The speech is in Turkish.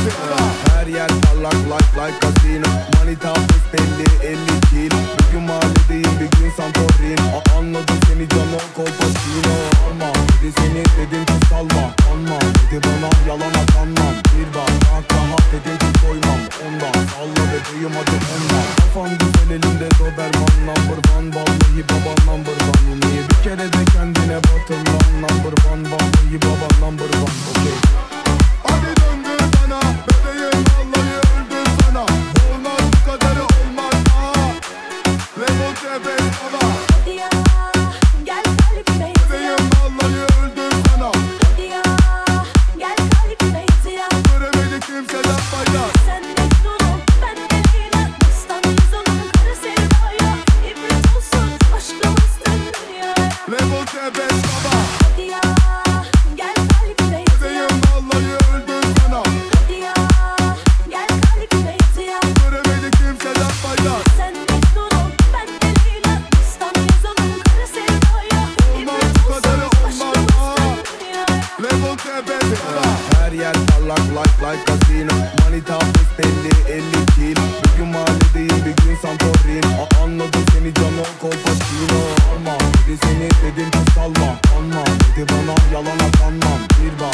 Her yer parlak like casino. Manita pes belli 50 kilo. Bir gün mahalledeyim bir gün Santorin. Anladım seni canım Kolpaçino. Alma dedi seni dedim ki salma. Anma dedi bana yalana kanmam. Bir bardak daha dedim ki koymam. Ondan salla bebeğim hadi ondan. Kafam güzel elimde Doberman number one. Vallahi baba number one. Niye bir kere de kendine batır lan number one. Vallahi baba number one. Okay. Hadi döndür bana bebeğim vallahi öldür sana. Olmaz bu kadarı olmaz ha. Level C5 baba. Hadi ya gel kalbime yat ya. Bebeğim vallahi öldür sana. Hadi ya gel kalbime yat ya. Göremedik kimseden fayda. Sen Mecnun'um ben de Leyla. Baştan yazalım kara sevdaya. İbret olsun aşkımız tüm dünyaya. Level C5 baba. Hadi ya gel kalbime yat ya. Bebeğim vallahi öldür sana. Hadi ya gel kalbime yat ya. Göremedik kimseden fayda. Sen Mecnun'um ben de Leyla. Baştan yazalım kara sevdaya. İbret bu kadarı olsun olmaz aşkımız ha. tüm dünyaya. Level C5 baba. Her yer parlak like casino. Manita pes belli 50 kilo. Bir gün mahalledeyim bir gün Santorin. Anladım seni canım Kolpaçino. Alma dedi seni dedim ki salma. Anma dedi bana yalana kanmam. Bir